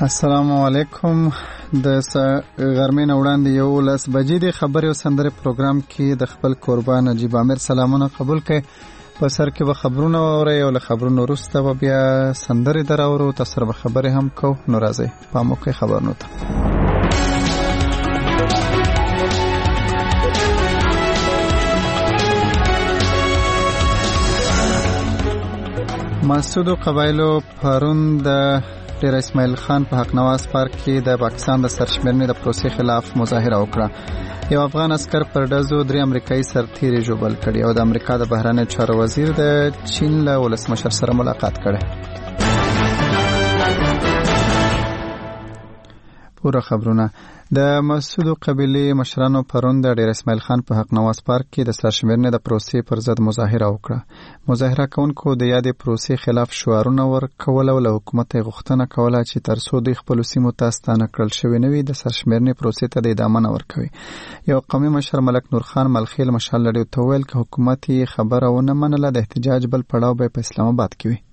السلام علیکم. د غرمې نه وړاندې 11 بجې د خبري او سندري پروګرام کې د خپل قربان نجیب عامر سلامونه قبول کړئ. په سر کې به خبرونه اورئ او له خبرونو وروسته به بیا سندري دراورو. تاسو به خبرې هم کو. نو راځئ پام وکړئ خبرونو ته. مسعود قبایلو پرون د ډیر اسماعیل خان په حق نواز پارک کې د پاکستان د سرشمېرنې د پروسې خلاف مظاهره وکړه. یو افغان عسكر پر ډزو 3 امریکایي سرتیري ژوبل کړي او د امریکا د بهرنیو چارو وزیر د چین له ولسمشر سره ملاقات کړي. پوره خبرونه. د مسعود قبیله مشرانو پرون د ډیر اسماعیل خان په حق نواز پارک کې د سرشمېرنې د پروسې پر ضد مظاهره وکړه. مظاهره کوونکو د یادې پروسې خلاف شعارونه ورکول او له حکومت غوښتنه کوله چې تر څو د خپل سیمو ته ستانه کړل شوی نه وي د سرشمېرنې پروسې ته د ادامه نه ورکوي. یو قومي مشر ملک نور خان ملخیل مشال لري ته ویل چې حکومت یې خبره ونه منله د احتجاج بل پړاو به په اسلام آباد کې وي.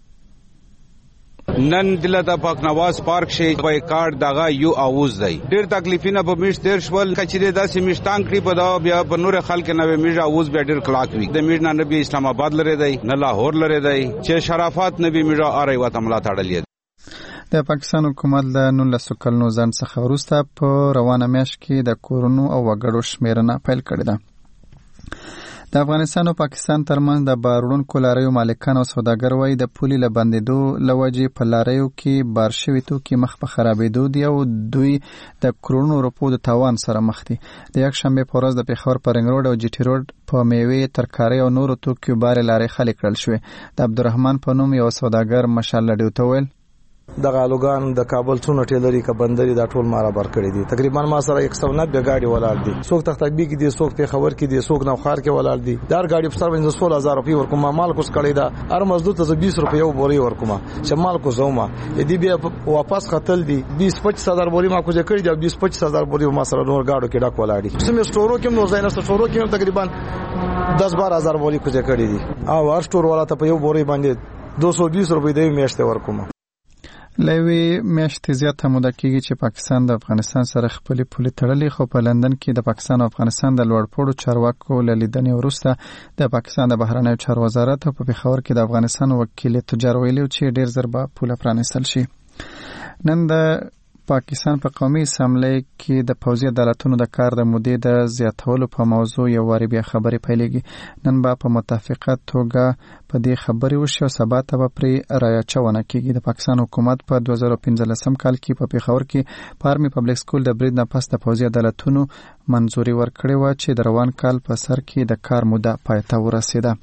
نن دله د پاک نواز پارک شي په کارت دغه یو اووز دی. ډیر تکلیفونه په میش تیر شول کچې داسې میشتان کړی په دا بیا په نور خلک نه میش اووز بیا ډیر کلاک وی. د میش نه نبی اسلام آباد لري دی نه لاهور لري دی چې شرافت نبی میش اره وته ملا تړلې. د پاکستان حکومت د 19 کلونو ځنډ څخه وروسته په روانه میاشت کې د کورونو او وګړو شمیرنه پیل کړې ده. د افغانستان او پاکستان ترمنځ د بارونکو لاریو مالکان او سوداګر وایي د پولي له بندېدو لوجې په لاریو کې بار شوي توکي مخ په خرابېدو دي او دوی د کرونو روپو د تاوان سره مخ دي. د یکشنبې په ورځ د پېښور په رنګ روډ او جی ټي روډ په میوې ترکاري او نورو توکیو بارې لارې خالي کړل شوې. د عبدالرحمن په نوم یو سوداګر مشال لډیو ته ویل د غالوګان د کابل څونه ټیلری کا بندري دا ټول مارا بار کړی دي. تقریبا ما سره 190 گاډي ولاړ دي. څوک تختبی کې دي څوک په خبر کې دي څوک نوخار کې ولاړ دي. دار گاډي په سر باندې 16000 روپۍ ورکوم مال کوس کړی دا هر مزدور ته 20 روپۍ بوري ورکوم شمال کو زوما دې بیا واپس خطل دي 20-25000 بوري ما کوجه کړی دا 20-25000 بوري ما سره نور گاډو کې ډک ولاړ دي. سمې سټورو کې نو زاینه سټورو کې تقریبا 10-12000 بوري کوجه کړی دي او هر سټور والا ته په یو بوري باندې 220 روپۍ دی میاشته ورکوم. لوی میاشتې زیاته موده کېږي چې پاکستان د افغانستان سره خپلې پولې تړلې خو په لندن کې د پاکستان او افغانستان د لوړپوړو چارواکو له لیدنې وروسته د پاکستان د بهرنیو چارو وزارت په پېښور کې د افغانستان وکیل تجار ویلي چې ډېر زر به پوله پرانیستل شي. نن د پاکستان په قومي اسمبلی کې د پوځي عدالتونو د کار د مودې د زیاتولو په موضوع یو واری بیا خبرې پیلېږي. نن به په متفقه توګه په دې خبرې وشي او سبا ته به پرې رایه اچونه کېږي. د پاکستان حکومت په 2015 کال کې په پېښور کې په آرمي پبلک سکول د برید نه پس د پوځي عدالتونو منظوري ورکړې وه چې د روان کال په سر کې د کار موده پای ته ورسېده.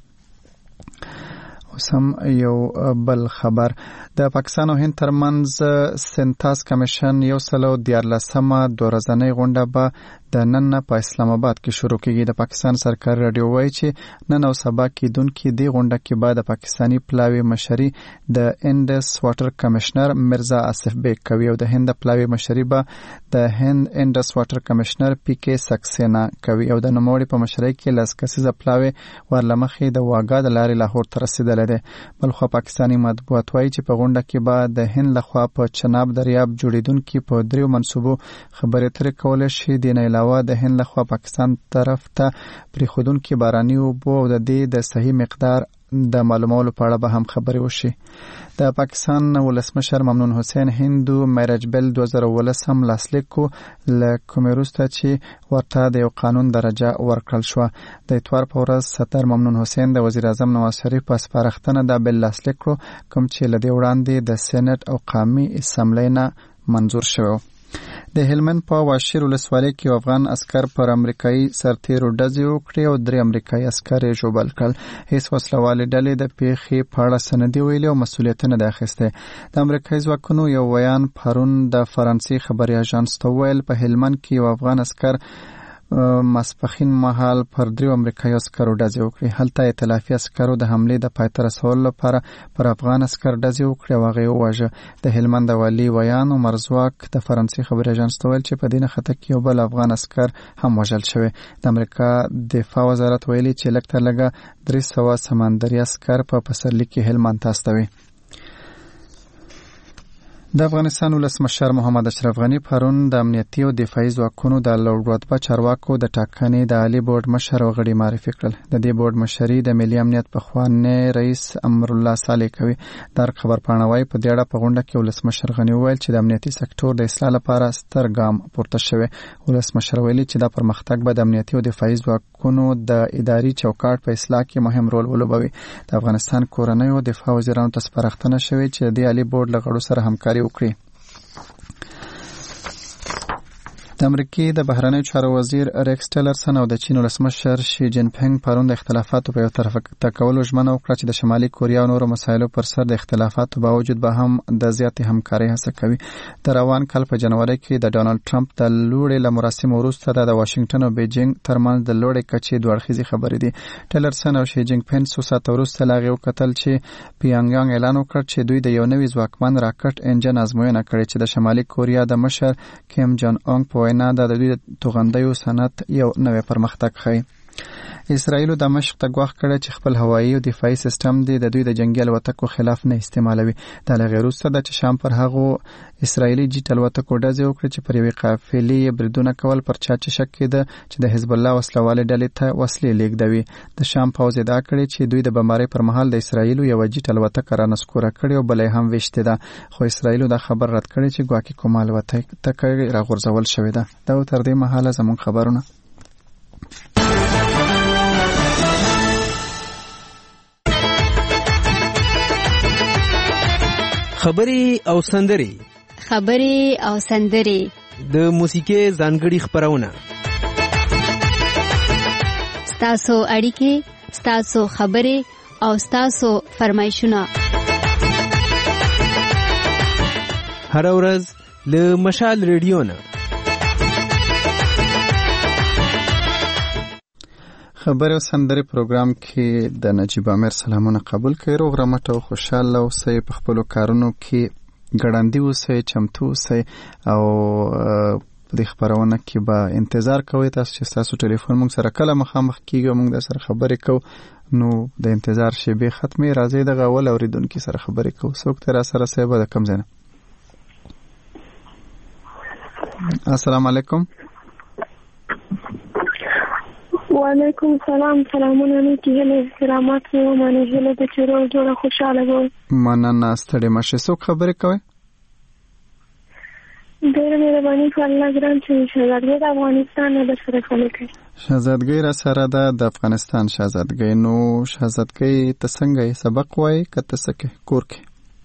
سم یو بل خبر. د پاکستان او هند ترمنځ سنتاس کمیشن 114مه دورځنۍ غونډه به د نن په اسلام آباد کې شروع کېږي. د پاکستان سرکاري رادیو وایي چې نن او سبا کېدونکې دې غونډه کې به د پاکستاني پلاوي مشري د انډس واټر کمشنر مرزا آصف بیگ کوي او د هند پلاوي مشري به د هند انډس واټر کمشنر پی کې سکسینا کوي او د نوموړي په مشرۍ کې لاس کسیزه پلاوي ورلمخې د واګا د لارې لاهور ته رسېدلی دی. بلخوا پاکستاني مطبوعات وایي چې په غونډه کې به د هند لخوا په چناب دریاب جوړېدونکي په 3 منصوبو خبرې اترې کولی شي. دې نه علاوه د هند لخوا پاکستان طرف ته پرېښودونکي باراني اوبو او د دې د صحیح مقدار د معلومولو په اړه به هم خبرې وشي. د پاکستان ولسمشر ممنون حسین هندو میراج بل 2018 لاسلیک کو له کومې وروسته چې ورته د یو قانون درجه ورکړل شوه. د اتوار په ورځ صدر ممنون حسین د وزیر اعظم نواز شریف په سپارښتنه دا بل لاسلیک کړو کوم چې له دې وړاندې د سېنات او قومي اسمبلی نه منظور شوی. د هلمند په واشیر ولسوالۍ کې افغان عسكر پر امریکایي سرتیرو ډزې وکړې او 3 امریکایي عسكر یې ژوبل کړل. هیڅ وسلوالې ډلې د پیښې په اړه سندې ویلي او مسؤلیتونه د اخیسته. د امریکایي ځواکونو یو ویان پرون د فرانسې خبري اژانس ته ویل په هلمند کې یو افغان عسكر ماسپخین مهال پر 3 امریکایي عسکرو ډزې وکړې. هلته ائتلافي عسکرو د حملې د پای ته رسولو لپاره پر افغان عسکر ډزې وکړې او هغه یې وواژه. د هلمند والي ویان عمر ځواک د فرانسې خبري اژانس ته ویل چې په دې نښته کې یو بل افغان عسکر هم وژل شوی. د امریکا دفاع وزارت ویلي چې لږ تر لږه 300 سمندري عسکر په پسرلي کې هلمند ته استوي. د افغانستان ولسمشر محمد اشرف غنی پرون د امنیتي او دفاعي ځواکونو د لوړرتبه چارواکو د ټاکنې د عالی بورډ مشر او غړي معرفي کړل. د دې بورډ مشري د ملي امنیت پخوانی رئیس امر الله صالح کوي. در خبر پاڼوي په دې اړه په غونډه کې ولسمشر غنی وویل چې د امنیتي سکتور د اصلاح لپاره ستر ګام پورته شوی. ولسمشر ویلي چې دا پرمختګ به د امنیتي او دفاعي ځواکونو د اداري چوکاټ په اصلاح کې مهم رول ولوبوي. د افغانستان کورنۍ او دفاع وزیرانو ته سپارښتنه شوې چې د عالی بورډ له غړو سره همکاري وکړي. د امریکای د بهرنیو چارو وزیر ریکس ټیلرسن او د چین ولسمشر شي جین پینګ پرون د اختلافاتو په یو طرف تکولو ژمنه وکړه چې د شمالي کوریا او نورو مسایلو پر سر د اختلافاتو باوجود به هم د زیاتې همکارۍ هڅه کوي. د روان کال په جنوري کې د ډونالد ټرمپ د لوړې له مراسمو وروسته د واشنگټن او بیجینګ ترمنځ د لوړې کچې دوه اړخیزې خبرې دي. ټیلرسن او شي جین پینګ څو ساعته وروسته لا غو کتل چې پیانګیانګ اعلان وکړ چې دوی د یو نوي ځواکمن راکټ انجن ازموینه کړې چې د شمالي کوریا د مشر کیم جان اونګ په وینا د دوی د توغندیو صنعت یو نوې پرمختګ ښیي. اسرائیل د دمشق ته غواړي کړي چې خپل هوایي او دفاعي سیستم د دوی د جنگي الوتکو خلاف نه استعمالوي. د لغیروسته د شام پر هغه اسرائیلي جیټ الوتکو ډزې وکړي چې پر یوې قافلې بریدونه کول پر چا چې شک کېده چې د حزب الله وسلواله ډلې ته وسلې لیږدوي. د شام پوځ ادعا کړې چې دوی د بمبارۍ پر مهال د اسرائیل یو جیټ الوتکه را نسکوره کړې او بلې هم وشته ده، خو اسرائیل دا خبر رد کړی چې ګواکې کومه الوتکه را غورځول شوې ده. دا تر دې مهاله زموږ خبرونه. خبري او سندري د موسیقي ځانګړي خبرونه، ستاسو اړیکې، ستاسو خبري او ستاسو فرمایشونه هر ورځ له مشال ریډیو نه. خبر او سندري پروګرام کې د نجیب امیر سلامونه قبول کړئ. روغ رمټ او خوشاله اوسئ، په خپل کارونو کې ګړندی اوسئ، چمتو اوسئ او په دې خبرونه کې به انتظار کوئ تاسو چې تاسو ټلیفون موږ سره کله مخامخ کیږي، موږ د سره خبرې کوو، نو د انتظار شیبې ختمې راځي دغه اول اوریدونکو سره خبرې کوو. څوک تر سره صاحب د کم ځای؟ السلام علیکم. وعلیکم السلام. سلامونه نیکی هله کرامات و منه هله د چیرو جوړه خوشاله وو. مننه ستړي مشه. څوک خبرې کوي؟ ډېر مهرباني په الله ګران چې شهزادګۍ د افغانستان نه سره خبرې کوي. شهزادګۍ را سره ده د افغانستان شهزادګۍ. نو شهزادګۍ ته څنګه سبق وایي کته سکه کور کې؟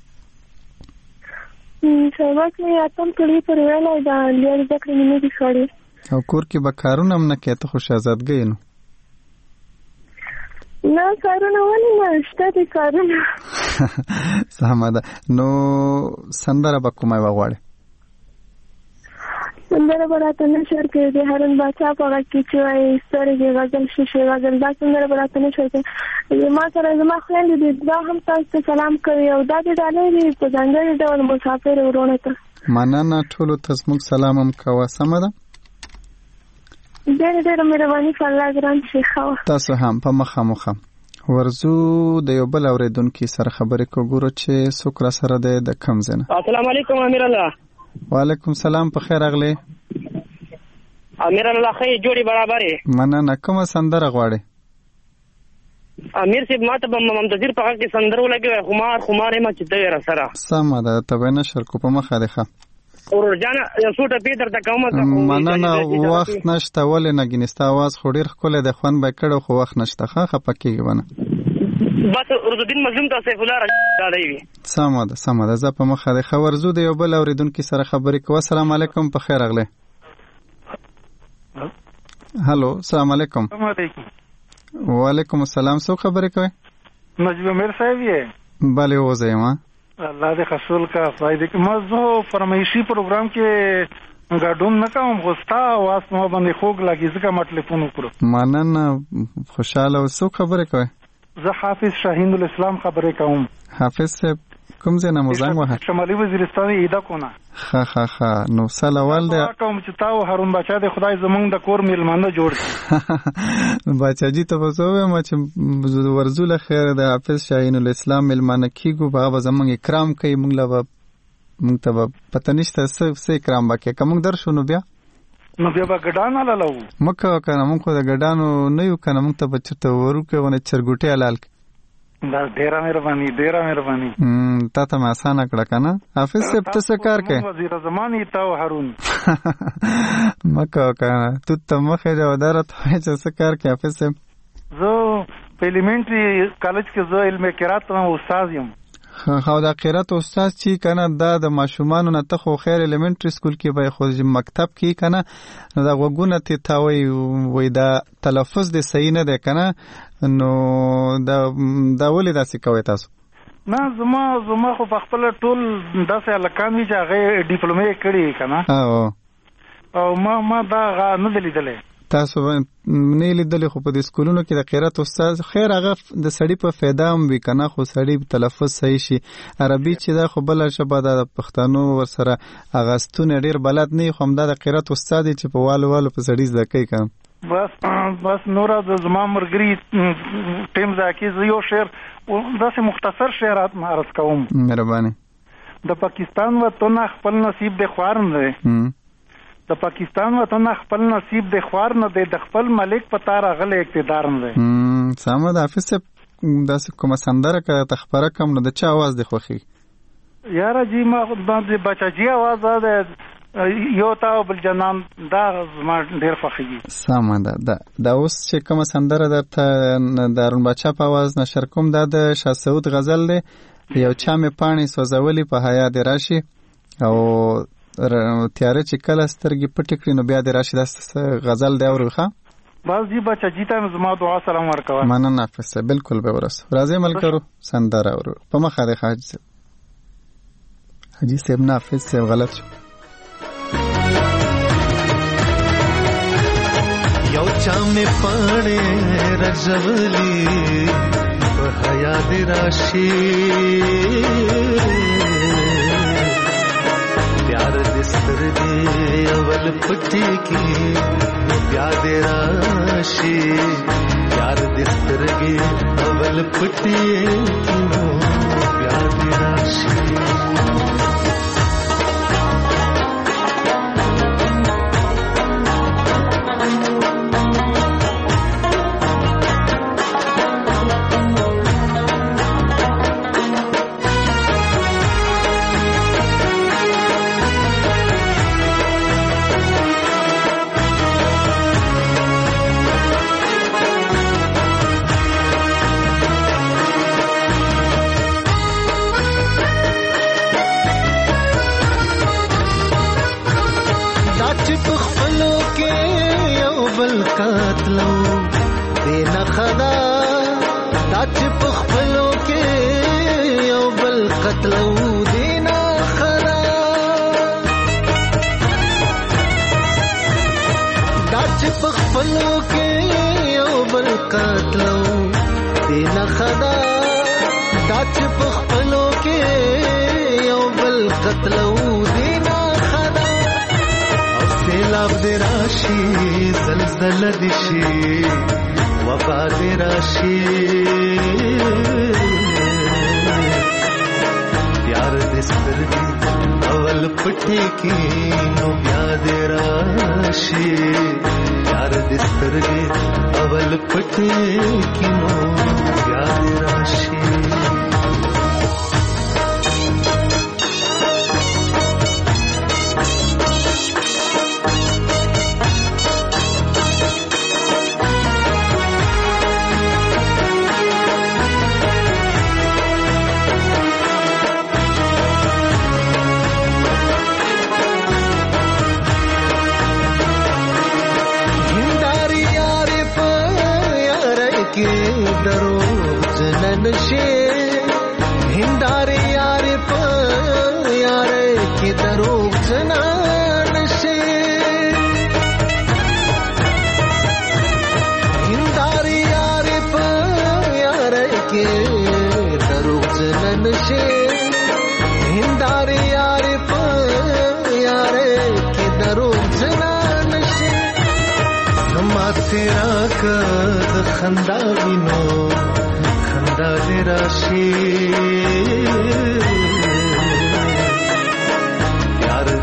سبق مې اتم کلی پر ویلای دا لږ ذکر مې دي کړی. او کور کې به کارونه هم نه کوي ته خو شهزادګۍ نو؟ نه کارونه ولې نه شته دي کارونه. سمه ده. نو سندره به کومه وغواړې؟ سندره به راته نشر کوي د هارون باچا په غږ کې چې وایي سترګې غزل شیشې غزل، دا سندره به راته نشر کوي. ما سره زما خویندې دي دا هم تاسو ته سلام کوي او دا دې ډالۍ دي په ځانګړي ډول مسافر ورونه ته. مننه ټولو ته زموږ سلام هم کوه. سمه ده. ډېر مهرباني په الله ګران شیخه. تاسو هم په مخه ورزو د یو بل اوریدونکو سره خبرې کوو. ګورو چې څوک را سره ده د کم ځای. السلام علیکم امیر الله. وعلیکم سلام. په خیر راغلی امیر الله. خیر جوړي برابرې. مننه. کومه سندره غواړې؟ امیر صاحب ماته به ممتازیر په حق کې سندره ولګي خمار ما چې ته را سره. سمه ده. ته به نشر کو په مخه ده. ورجانه یو څوټه پیډر د کومه ته مننه. وخت نشته ولې نه ګنيستا आवाज خو ډیر خپل د خوان به کړو خو وخت نشته. ښه پکېږي ونه بس ورزدین مظلوم ته سیف الله راځي. سمه ده. زه په مخه ده. خبر زو د یو بل اوریدونکو سره خبرې کوم. السلام علیکم. په خیر راغلی. هالو السلام علیکم. وعلیکم السلام. څو خبرې کوي؟ نجیب امیر صاحب یې؟ بله وځه ما الله دې خصول کا فائدې کې مزو فرمایشي پروګرام کې ګډون نه کوم خو ستا आवाज مو باندې خوږ لګي ځکه ما ټلیفون وکړو. مننه. خوشاله اوسو. خبرې کوي؟ زه حافظ شاهین الاسلام خبرې کوم. حافظ صاحب کوم ځای نه مزنګ وه؟ شمالي وزیرستان ایدا کونه. ښه نو سلوال دی کوم چې تاسو هارون بچا د خدای زمونږ د کور میلمانه جوړ بچا جی ته وځو ما چې ورزول خیر د حافظ شاهین الاسلام میلمانه کیګو به زمونږ اکرام کوي. موږ له موږ ته پته نشته څه اکرام وکړي که موږ درشو نو بیا به ګډان حلالو مکه که نه موږ خو د ګډانو نه یو که نه موږ ته به چېرته وروکې ونه چرګوټې حلال کړي ډېره مهرباني تا ته مې اسانه کړه که نه حافظ صاحب ته څه کار کوې وزیر زمان تا او هارون مکه که نه تو ته مخې جوده راته وایې چې څه کار کوې حافظ صاحب زه په ایلیمنټري کالج کې زه علم قرات استاد یم او د قرات استاد چې کنه دا د ماشومانو نه ته خو خیر ایلیمنټری سکول کې به خو مکتب کې کنه نو دا وګونه ته تاوي وای دا تلفظ د صحیح نه ده کنه نو دا ولې داسې کوي تاسو نه زما خو په خپل ټول داسې الکان وی چې هغه ډیپلومه کړی کنه او ما دا نه دلیدلې تاسو نه لیدلې خو په د سکولونو کې د قرات استاد خیر هغه د سړی په فایده هم وی کنه خو سړی تلفظ صحیح شي عربي چې دا خو بل شبه د پښتنو ورسره هغه ستونه ډیر بلد نه خو هم د قرات استاد چې په والو په سړی زده کوي کنه بس نورا د زما مرګري ټیم ځکه یو شعر داسې مختصر شعرات معرض کوم مهرباني د پاکستان وطن خپل نصیب د خوار نه د پاکستان وطن خپل نصیب د خوار نه د خپل ملک پتا راغله اقتدار نه سمه د حافظ داسې کومه سندره که تخبره کم نو د چا आवाज دی خوخي یاره جی ما د بچاجي आवाज ده یو تا بل جنان دا ما ډیر خوخي سمه دا اوس چې کومه سندره درته دارون بچا په आवाज نشر کوم د شاه سعود غزل دی یو چا مې پانی سوزولي په حیا دی راشي او تیاره چې کله سترګې پټې کړي نو بیا د راشي داسې غزل دی اورخه بس جی بچا جیتا زما دعا سلام ورکوه مننه حافظ بالکل به ورس راځي ملګرو سندره اورو په مخه د حاجی صاحب نه حافظ صاحب غلط شو یو چا مې پاڼې رژولي په حیا د راشي प्यार दिस्तर दे अवल पट्टी की प्यार दे राशि प्यार दिस्तर दे अवल पट्टी की प्यार दे राशि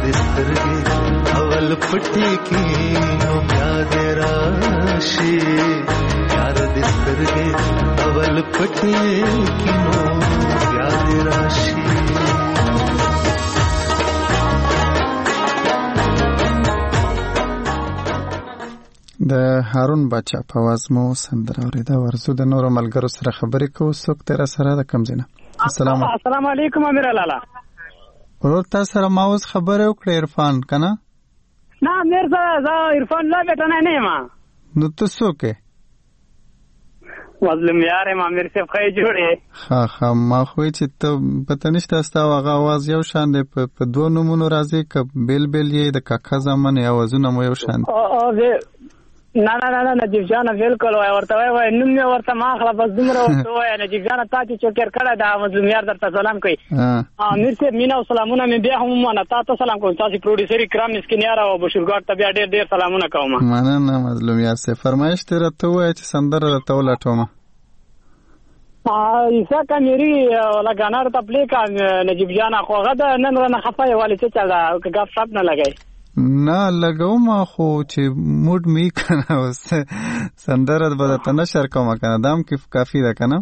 د سترګې اول پټي کې نو بیا دې راشي یار د سترګې اول پټي کې نو بیا دې راشي د هارون بچا په आवाज مو سندره اوریدا. ورزو د نورو ملګرو سره خبرې کوو. څوک تر سره د کم ځنه؟ السلام علیکم امیر لالا. ورور تاسو سره ما اوس خبرې وکړې عرفان کنه؟ نه امیر زه عرفان لا بیٹه نه ما. نو تاسو کې مظلوم یار ما امیر صاحب خې جوړې. ها ما خو چې ته پته نشته تاسو هغه आवाज یو شان دی په دوه نمونو راځي ک بیل یې د کاکا زمانه आवाजونه مو یو شان. نه نجیب جان بالکل وای ورته وای نوم یې ورته ماخله بس دومره ورته وای نجیب جان تا چې چوکر کړه دا مظلوم یار درته سلام کوي. امیر صاحب مینا او سلامونه مې بیا هم نه تاسو سلام کوم. تاسو پروډوسر کرام مسکین یار او بشیرګار ته بیا ډېر سلامونه کوم. مننه مظلوم یار سه فرمایش تر ته وای چې سندره راته ولټوم. ایسا کمیری ولا غانر تپلی کا نجیب جان خو غدا نن نه خفای والی څه چل دا غف صاحب نه لګای نه لګاو ما خو چې موډ می کنه اوس سندره به ته نشر کوم کنه دام کې کافی ده کنه.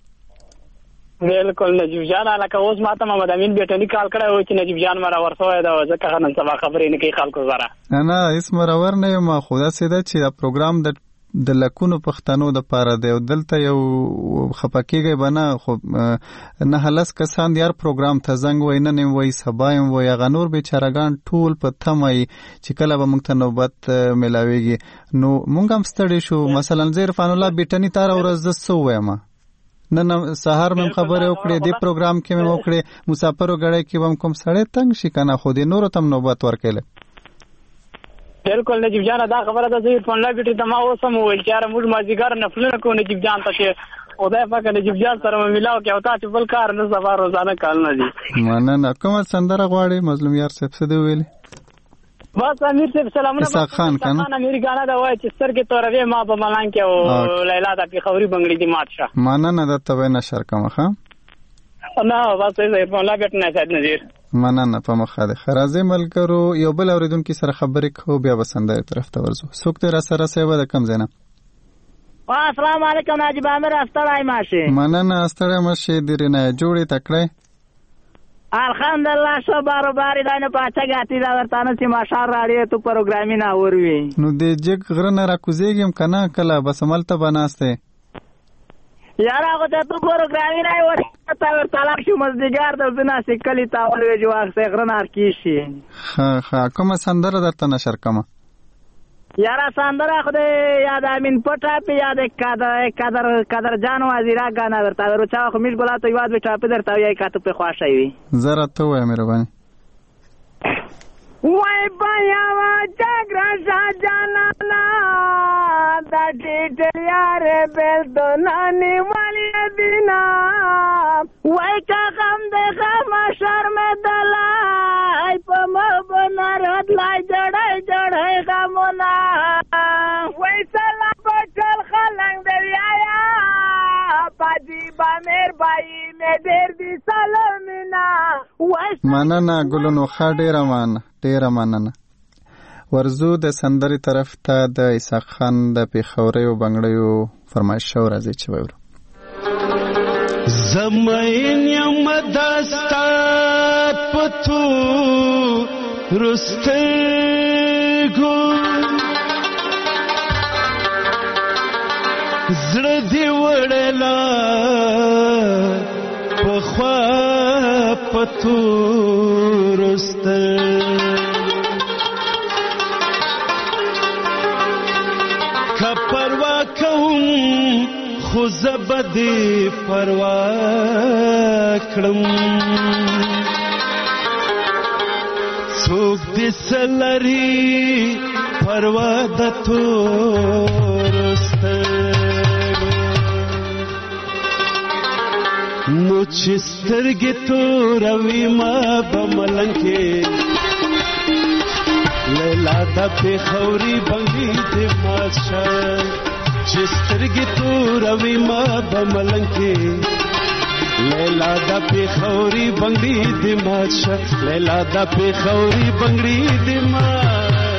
بالکل نجیب جان لکه اوس ماته محمد امین بیٹنی کال کړه و چې نجیب جان مړه ورسوي دا ځکه نن سبا خبرې نه کوي خلکو زره. نه اسم راور نه ما خدا سیده چې دا پروګرام د لکونو پښتنو د پاره دی او دلته یو خپکیږي بنا خو نه هلس کسان یار پروګرام ته زنګ وای نه نیم وای سبایم وای غنور بیچارهګان ټول په تمای چې کله به موږ ته نوبت ملاويږي نو موږ هم ستړي شو. مثلا زیر فان الله بیٹنی تار ورځ سو وایم نن سحر مې خبره وکړې دی پروګرام کې مې وکړې مسافرو غړې کې هم کوم سړی تنگ شي کنه خو دې نور تم نوبت ورکړي. بالکل نجیب جان دا خبره ده چې فون لا بیٹی ته ما اوسم ویل چې را موږ مازیګر نه فلنه کو نجیب جان ته چې خدای پاک نجیب جان سره ملاو کې او تا چې بل کار نه سبا روزانه کال نه دي. مننه کوم سندره غواړي مظلوم یار صاحب څه دی ویلي؟ بس امیر صاحب سلامونه. اسحاق خان کنه امیر غانا دا وای چې سترګې تورې ما په ملان کې او لیلا د پیښوري بنگړي دي ماتشه. مننه د تبه نشر کوم ښه نه بس یې فون لا بیٹنه سید نذیر. مننه په مخه ده. خرازه ملګرو یو بل اوریدونکو سره خبرې کوو بیا وسندره طرف ته ورځو. څوک تر سره سیوا د کم زنه؟ السلام علیکم ناجیب امیر استړای ماشه. مننه استړای ماشه درنه جوړې تکړه الحمدلله شو بارو دانه پاچا غاتی دا ورتانه چې ماشار راړې ته پروګرامي نه وروي نو د جګ غرنه را کوزېږم کنه کله بس ملته بناسته یاره هغه ته پروګرامي نه ورته طلاق شو مزدګار د بنا سکلی تاول وی جواب سه غرنه کیشي. ها کومه سندره درته نشر کوم یاره سندره خو دې یاد امین پټه په یاد قدر جان وزیرا غانا ورته ورچا خو میش ګلا ته یاد به ټاپ درته یې کاته په خواشي وي زره ته وای مهرباني وای بیا وا جګرا جانا د ټیټ یار بل دونانی والی دینا وای کا غم د غم شرم دلای په مبنر لای جړای غمونا وای سلام بچل خلنګ دریا پاجی با میر بای مې ډېر دي سلامنا وای مننه ګلونو خاډه ډیر مننه. ورزو د سندري طرف ته د اسحاق خان د پیښوري او بنگړیو فرمایش شو راځي چې وایو زمین یم دستا پتو رستګو زړه دی وړلا په خوا پتو رستګو پروا کوم خو زبدي پروا کړم څوک دې سلري پروا د تورسته نو چې سترګې توروي ما به ملنګ کې لیلا دا پیښوري بنګړي دې ماشه چې سترګې توروي ما به ملنګ کې لیلا دا پیخوری بنگړي د ماشه لیلا دا پیخوری بنگړي د ماشه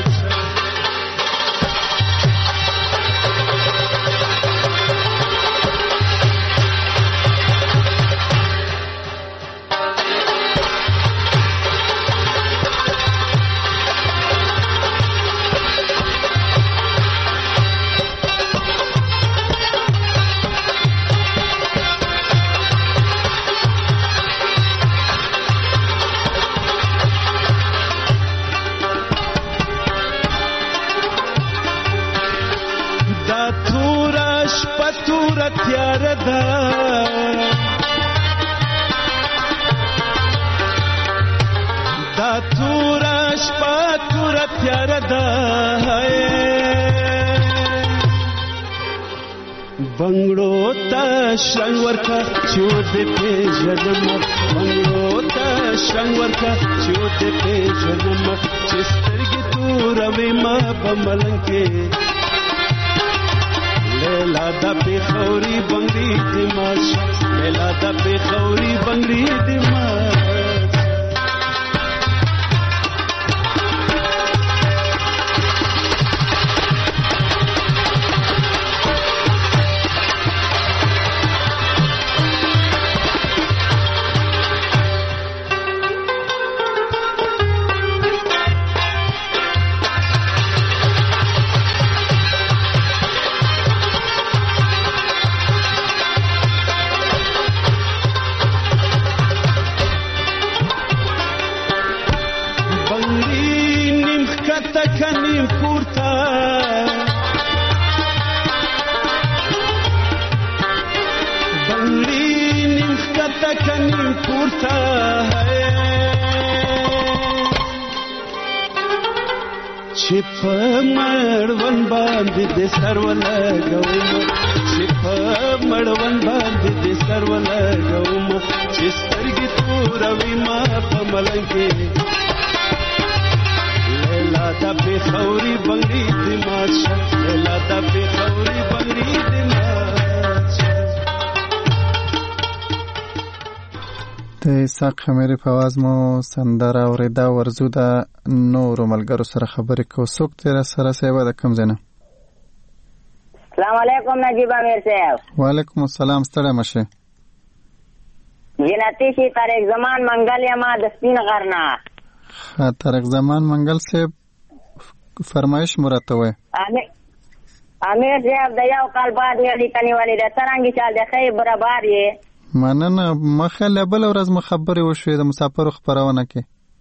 بنگړو ته شنګ ورکا چود په جنم بنگړو ته شنګ ورکا چود په جنم چې سترګې تور وې ما په ملنګ کې لیلا د پیخوري بنگړي د ماشه لیلا د پیخوري بنگړي د ماشه مړون باندې د سر ولګوم چې په مړون باندې د سر ولګوم چې سترګې توروي ما په ملنګ کې لیلا د پیخوري بنگړي د ماشه لیلا د پیخوري بنگړي د ماشه د اسحاق خمیري په आवाज مو سندره اوریدا ورزو د نورو ملګرو سره خبرې کو څوک تیر سره سیوا د کم زنه السلام علیکم نجیب امیر صاحب وعلیکم السلام ستړی مشه جنتی شي طارق زمان منګل یما د سپین غرنا طارق زمان منګل صاحب فرمایش مرته وای امیر صاحب د یو کال بعد یې کني والی د ترانګي چال د خیر برابر یې مننه مخه لبل ورځ مخبري وشوي د مسافر خبرونه کې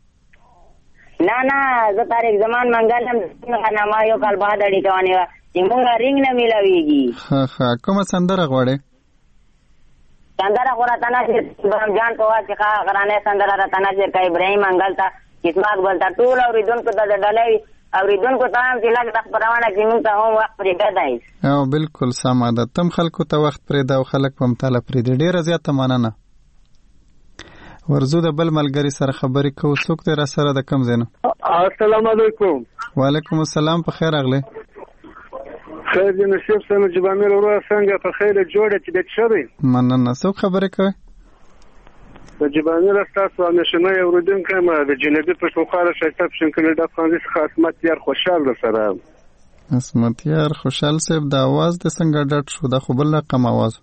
نه زه طارق زمان منګل هم غنا ما یو کال بعد اړي کوي چې موږ رینګ نه ملويږي ها کومه سندره غواړي سندره غواړه نه چې برم جان په واچ ښه غرانه سندره را تنه چې کای ابراهيم منګل تا اسماعیل بولتا ټول اوریدونکو ته ډلې اوریدونکو ته هم چې لږ د خبرونه کې موږ ته هم وخت پرې ګرځي او بالکل سم ده تم خلکو ته وخت پرې دا او خلک په مطالعه پرې ډېر زیات مننه ورزو د بل ملګری سره خبرې کو څوک تر سره د کم زینو السلام علیکم وعلیکم السلام په خیر اغله خیر دې نصیب سره جبامیر ورو څنګه په خیر جوړه چې د چرې مننه څوک خبرې کوي د جبامیر تاسو نشنه اوریدونکو ما د جنبی په شوخاله شایسته شنکل د افغانستان خاصمت یار خوشاله سره اسمت یار خوشال صاحب د आवाज د څنګه ډټ شو د خو بل رقم आवाज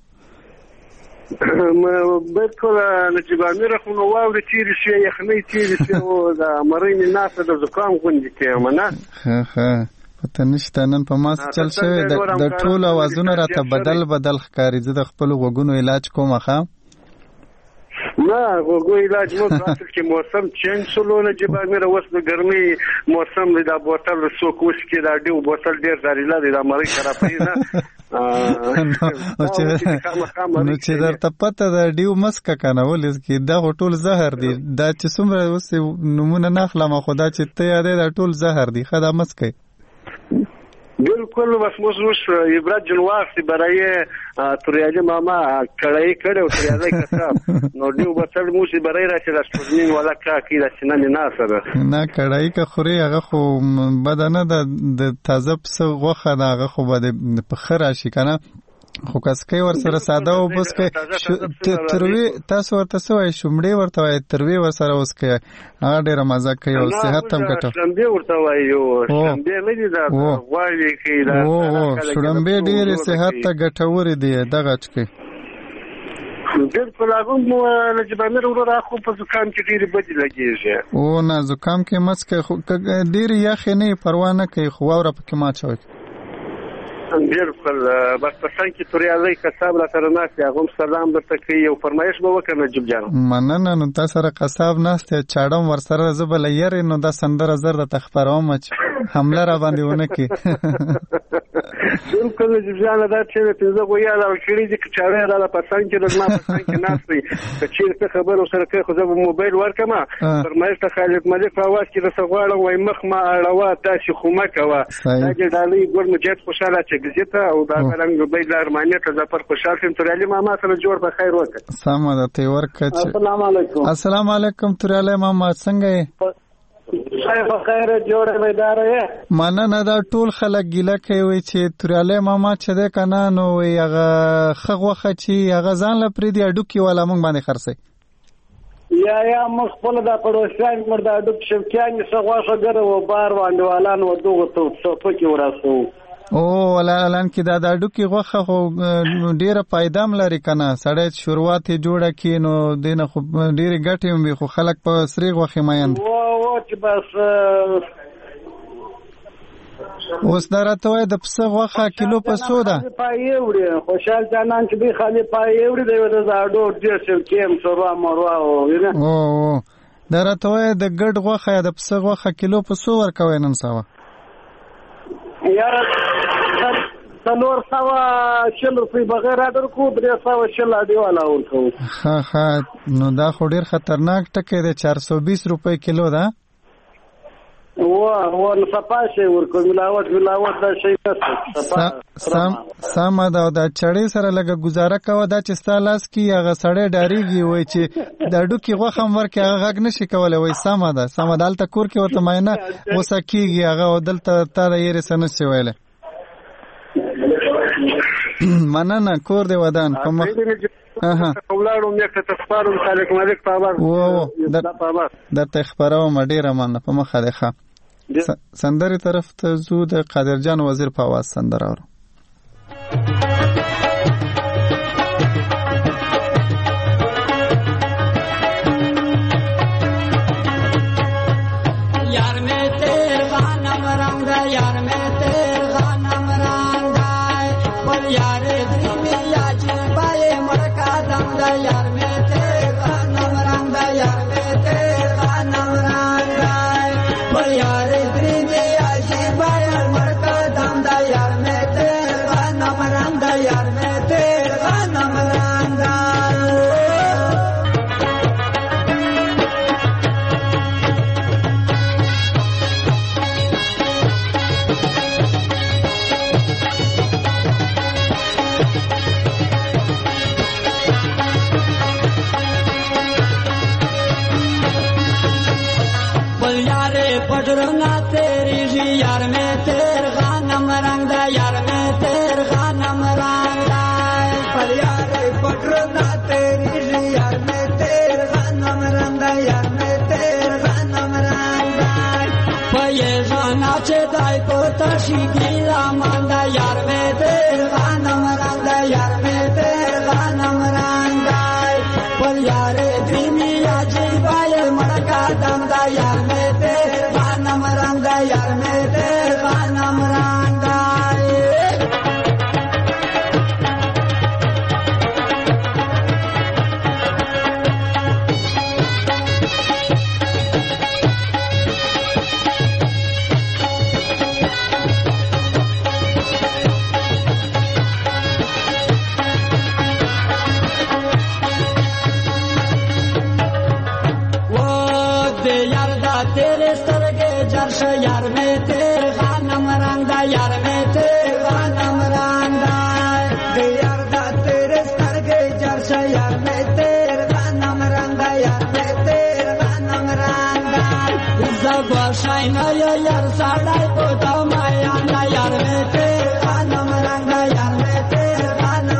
ما بالکل نجیبامیر خو نو واوري تیر شي یخنی تیر شي او د مرین ناس د زکام غونډه کې منه ها پته نشته نن په ماس چل شوی د ټول आवाजونه راته بدل ښکاری زه د خپل غوګونو علاج کوم ښه نه غوګو علاج مو تاسو کې موسم چینج شلو نه جبامیر اوس د ګرمي موسم د بوتل سوق وس کې دا ډیو بوتل ډیر زریلا دی د مری خرابې نه نو چې درته پته د ډیو مسکه کنه ولې کې دا ټول زهر دی دا چې څومره اوس نمونه ناخلم خدا چې ته یادې دا ټول زهر دی خدا مسکه بالکل بس موږ عبرت جنواسي برای توریاجه ماما کړای کړو توریاجه کتاب نو دیو بچل موږ برای راځي د سپوږمۍ ولا کا کی د سنن ناصر نه کړای کا خوري هغه خو بدنه د تازه پس غوخه دا هغه خو بده په خره شي کنه خو کسکې ورسره ساده او بس کې تروي تاسو ورته سوې شومړې ورته وای تروي ورسره اوس کې هغه ډیره مزه کوي او صحت هم ګټه شړمبې ورته وایو شړمبې نه دي دا غواړي کې دا شړمبې ډیره صحت ته ګټورې دي دغه چکه بالکل هغه مو لجبانر ورو راخو په زکام کې ډیره بدی لګیږي او نه زکام کې مسکه ډیره یخ نه پروا نه کوي خو اوره پکې ما چوي بالکل بس پسند کې توریالي قصاب را سره ناشته هغه سلام درته کوي او فرمایش به وکړه نجيب جان مننه نو تاسو سره قصاب ناشته چاړم ور سره زبل یې نو د سندره زر د تخبروم حمله را باندې ونه کی بالکل نجيب جان دا چې زه غویا دا کړی دي چې چاړه را پسند کې دما پسند کې ناشته چې څه خبرو سره کوي خو زه موبایل ورکم فرمایش ته خالد ملک فواز کې رسغواړم وای مخ ما اړوا تاسو خو مکوا دا ډالۍ ګور مجد خوشاله گزیتا او دا څنګه به د ارمانیه ته ځپر خوشاله تم تورالي ماما سره جوړ په خیر وکړه سم ده ته ورکړه السلام علیکم تورالي ماما څنګه یې په خیر جوړ مېدار یې مننه دا ټول خلک ګیله کوي چې تورالي ماما چې ده کنه نو هغه خغوخه چې هغه ځان لپاره دی اډو کې ولا مونږ باندې خرڅي یا مخبل دا پروشان مردا اډو شفکیان څغواشه ګره و بار باندې والان و دوغه ته پکې وراسو او ولالان کې دا د ډوکی غوخه خو ډیره پایدام لري کنه سړی شروعات جوړه کی نو دینه خو ډیره ګټي هم خو خلک په سری غوخه مایند او چې بس اوس درته وای د پسه غوخه کیلو په سودا پای وړي خوشحال جانان چې به خالي پای وړي د زاډو ډیر څه کېم سروا مروا او درته وای د ګډ غوخه د پسه غوخه کیلو په سو ورکوي نن سبا یار څلور سوا شل روپۍ بغیر اډر کو 300 شل اډي والا ورکو ها نو دا خو ډیر خطرناک ټکی دی 420 روپۍ کیلو دا و نو صفاشه ورکو ملاوت دا شي سم دا چړې سره لګه گزاره کوه دا چې ستالاس کی هغه سړی ډاریږي وای چې د ډوکی غوخم ورکه هغه غږ نشي کولای وای سم دالته کور کې ورته ماینه وسکیږي هغه دلته تا یې رسنه شي ویله مننه کور دی ودان کوم اولادو مې ته تخبارو خالق ملک پاور د تخبارو مډیره من په مخه ده سندري طرف ته زو د قادر جان وزیر په आवाज سندره اورو यार में तेरे गानम रंग यार में तेरे गानम रंग पर यार दुनिया जी बाए मरका दम यार में तेरे गानम रंग यार में तेरे गानम रंग पर यार दुनिया जी बाए मरका दम यार में तेरे गानम रंग यार में तेरे गानम रंग पटरना तेरी जी यार में तेर गानम रंग यार में तेर गानम रंग पर यार पटरना तेरी जी यार में तेर गानम रंग यार में तेर गानम रंग पये जाना चेताई को तशी गीला मांदा यार में तेर गानम रंग यार में तेर गानम रंग पर यार दुनिया जी बाय मड़का दमदा यार में तेर गानम रंग यार में तेर गानम रंग तेरे सरगे जर्श यार में तेरे गानम रंग यार में तेरे गानम रंग यार दा तेरे सरगे जर्श यार में तेरे गानम रंग यार में तेरे गानम रंग जब शाइन यार साड़ा को तो माया यार में तेरे गानम रंग यार में तेरे गानम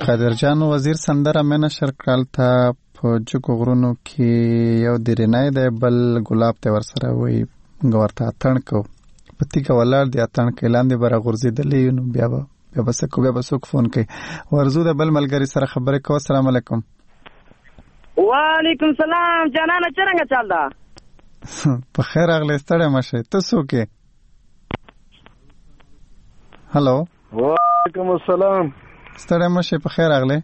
قادر جان وزیر سندره مې نشر کړل ته په جګو غرونو کې یو درینای دی بل ګلاب ته ورسره وي ورته اتڼ کو پتی کا ولاړ دی اتڼ کې لاندې بره غورځېدلی نو بیا به څوک فون کوي ورزو د بل ملګري سره خبرې کوو. السلام علیکم. وعلیکم سلام جانانه څنګه چل دا؟ په خیر راغلی ستړی مه شئ. ته څوک یې؟ هلو. وعلیکم السلام. ستړی مه شئ، په خیر راغلی.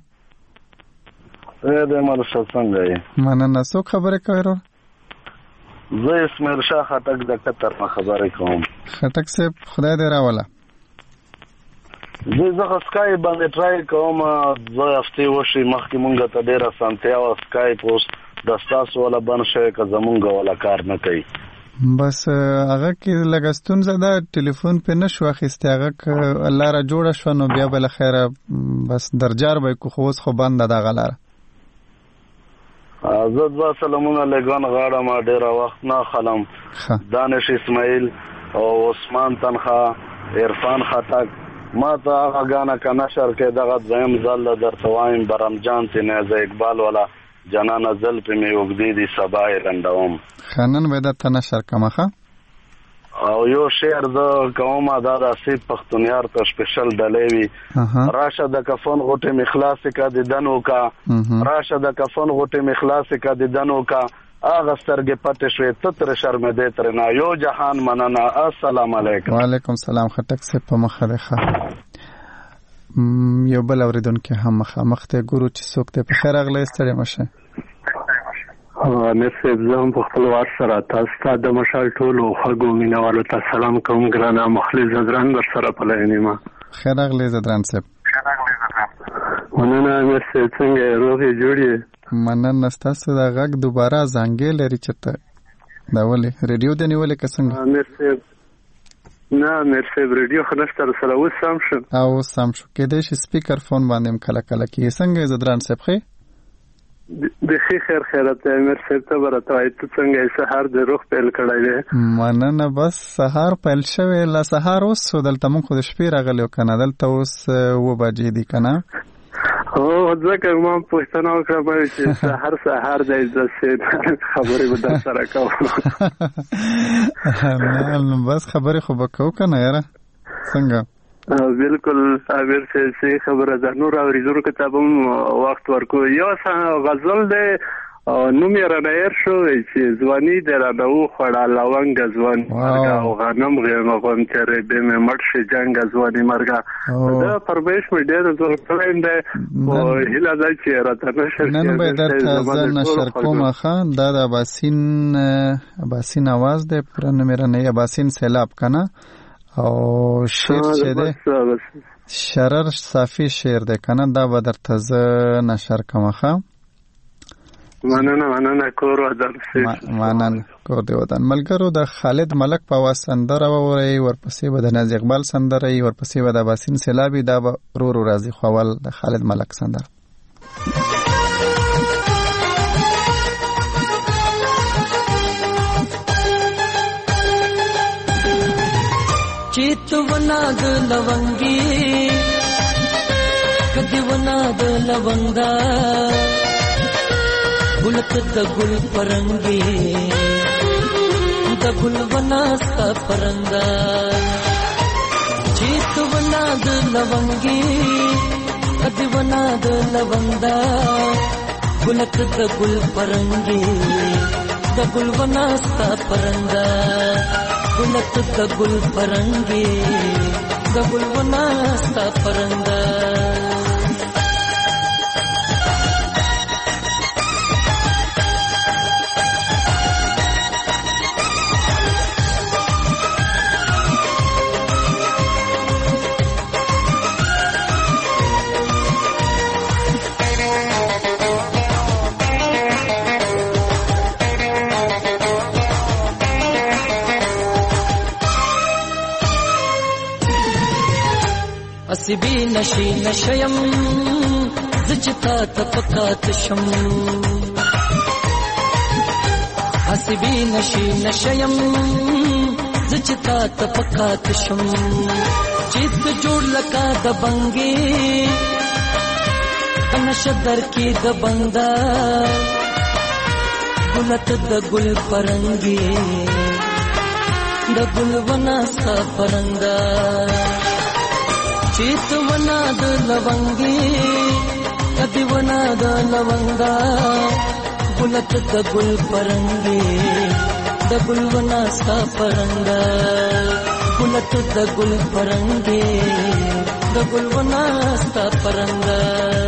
د مرشد څنګه یې؟ مننه. څوک خبرې کوي ورور؟ زه اسماعیل شاه خټک د قطر نه خبرې کوم. خټک صاحب خدای دې راوله. زه سکای باندې ټرای کوم. زه هفتې وشي مخکې مونږ ته ډېره اسانتیا وه سکای پوسټ د ستاسو والا بند شوی که زمونږ والا کار نه کوي. بس هغه کې لږه ستونزه ده ټلیفون پې نه شو اخیستی. هغه که لاره جوړه شوه نو بیا به له خیره بس درجار به یې کو خو اوس خو بنده ده هغه لاره. زه 2 سلامونه لګان غواړم ډېره وخت نه خلم. دانش اسماعیل او عثمان تنخوا عرفان خټک ما ته هغه ګانه که نشر کې دغه دویم ځل درته وایم برمجان تی نیزه اقبال والا جنانه زل پې مې اوږدې دي سبا یې لنډوم. ښه نن به درته نشر کړمه. ښه او یو شعر زه کوم دا د اسیب پښتونیار ته سپیشل ډلې وي. راشه د کفن غوټې مې خلاصې کا دیدن وکړه، راشه د کفن غوټې مې خلاصې کا دیدن وکړه، هغه سترګې پټې شوې ته ترې شرمېدې ترېنه. یو جهان مننه. السلام علیکم. وعلیکم سلام. خټک صاحب په مخه دی. ښه یو بل اورېدونکی هم مخامخ دی، ګورو چې څوک دی. په خیر راغلی، ستړی مه شئ. امیر صاحب زه هم په خپل وار سره تاسو ته د مشال ټولو خوږو مینهوالو ته سلام کوم. ګرانه مخلص زدران در سره په لاین یم. خیر راغلی زدران صاحب. مننه امیر صاحب. څنګه روغې جوړې؟ مننه. ستاسو دا غږ دوباره زنګې لري چېرته دا ولې ریډیو دې نیولې که څنګه؟ امیر صاحب نه امیر صاحب ریډیو خو نشته رسره. اوس سم شو؟ اوس سم شو. کېدای شي سپیکر فون باندې هم کله کله کېږي. څنګه یې زدران صاحب ښې؟ بخي خیر خیرت دی امیر صاحب. ته به راته وایې ته څنګه یې؟ سهار د روغ پیل کړی دی؟ مننه. بس سهار پیل شوی. له سهار اوس شو. دلته موږ خو د شپې راغلی و که نه، دلته اوس 7 بجې دي که نه. ځکه ما پوښتنه وکړه چې سهار دی خبرې به در سره کوم. بس خبرې خو به کوو که نه یاره. څنګه؟ بالکل امیر صاحب خبره ده. نور اورېدونکو ته به هم وخت ورکوو. یو غزل دی نوم یې رانه هېر شو چې ځواني دې رانه وخوړه لونګه ځواني مرګه او غنم غیمه غم تېرې بې مې مړ شي جنګه ځواني مرګه. دا فرمایش مې ډېر زور کړی دی خو هیله ده چې راته نشر نن به یې درته زه نشر کوم. ښه دا د اباسین اواز دی. پوره نوم یې رانه اباسین سیلاب که نه. او شعر چې دی شرر صافي شعر دی که نه. دا به درته زه نشر کوم. ښه مننه. کور ودان. مننه. کور دی ودان. ملګرو د خالد ملک په اواز سندره واورئ، ورپسې به د ناز اقبال سندره وي، ورپسې به د اباسین سیلابي. دا به ورو ورو راځي. خو اول د خالد ملک سندره. چیت ونا د لونګي کدی ونا د لونګا ګلت د ګل پرنګي د ګل ونا ست پرنګا چیت ونا د لونګي کدی ونا د لونګا ګلت د ګل پرنګي د ګل ونا ست پرنګا ګلت د ګل پرنګي د ګل ونا ست پرنګا اسبی نشی نشیم زچتا تفقات شم اسبی نشی نشیم زچتا تفقات شم چیت جوړ لکا د بنګي نشدر کې د بندا ګلت د ګل پرنګي د ګل ونا ستا پرنګا چیت ونا د لونګي کدی ونا د لونګا ګلت د ګل پرنګي د ګل ونا ستا پرنګا ګلت د ګل پرنګي د ګل ونا ستا پرنګا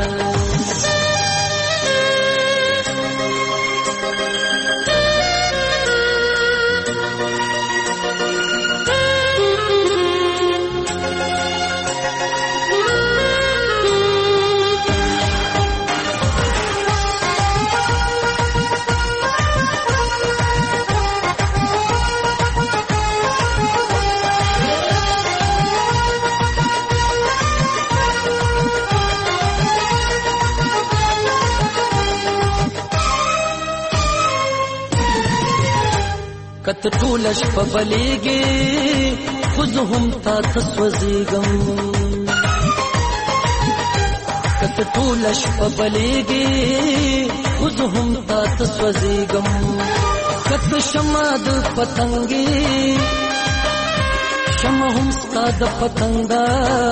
کت ټولش په بلیږي خذهم تا تسوځيګم کت ټولش په بلیږي خذهم تا تسوځيګم کت شمع د پتنګي شمع هم ستا د پتنګا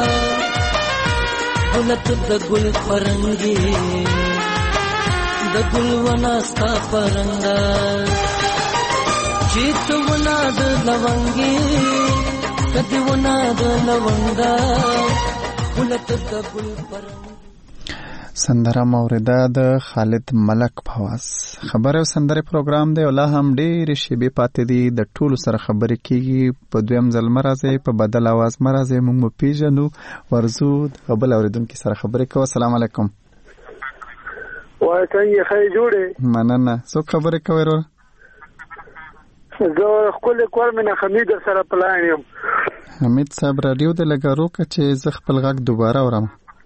ګلت د ګل پرنګي د ګل ونا ستا پرنګا چیت ونا د لونګي کدی ونا د لونګا ګلت د ګل پرنګي سندره موریده د خالد ملک پواز خبر او سندره پروګرام دی ولا هم ډېر شی به پاتې دي د ټولو سره خبرې کیږي په دویم ځل مرزه په بدل आवाज مرزه موږ پیژنو ورزو قبل اوریدونکو سره خبرې کوو. السلام علیکم. وای څنګه خیر جوړه مننه څو خبرې کوي ورو زه خپل کور مې حمید سره پلان یم. حمید صاحب رادیو د لګارو کچې ز خپل غږ دوباره اورم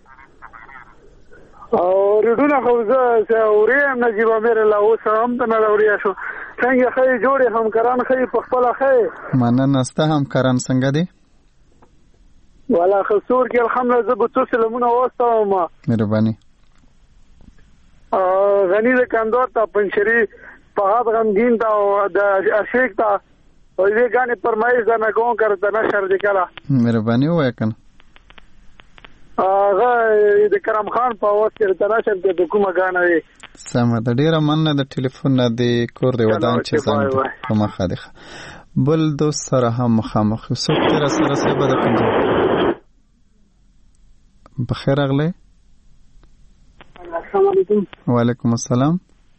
او ریډونه خو زه اورم نجیب امیر له اوس هم ته نه اوریا شو. څنګه خیر جوړه همکاران خیر په خپل خیر مننه ستا همکاران څنګه دي؟ والا خسور کې الحمدلله زه به څو سلامونه واستوم. مهرباني. غنی د کندور ته پنشری فقط غمگین تا و عشق تا و یہ گانے پرمائش دا نگون کرتا نشر دکلا مہربانی ہوا کن آغا د کرم خان پا وقت کرتا نشر دکلا کوم گانا وی سامه دا دیر مننه دا تلیفون نا دی کور دی ودان چه زنگ دی پما خادخ بل دوست سره هم مخامخ سوک تیرا سره سیبا دا کنجا بخیر اغلی السلام علیکم. وعلیکم السلام.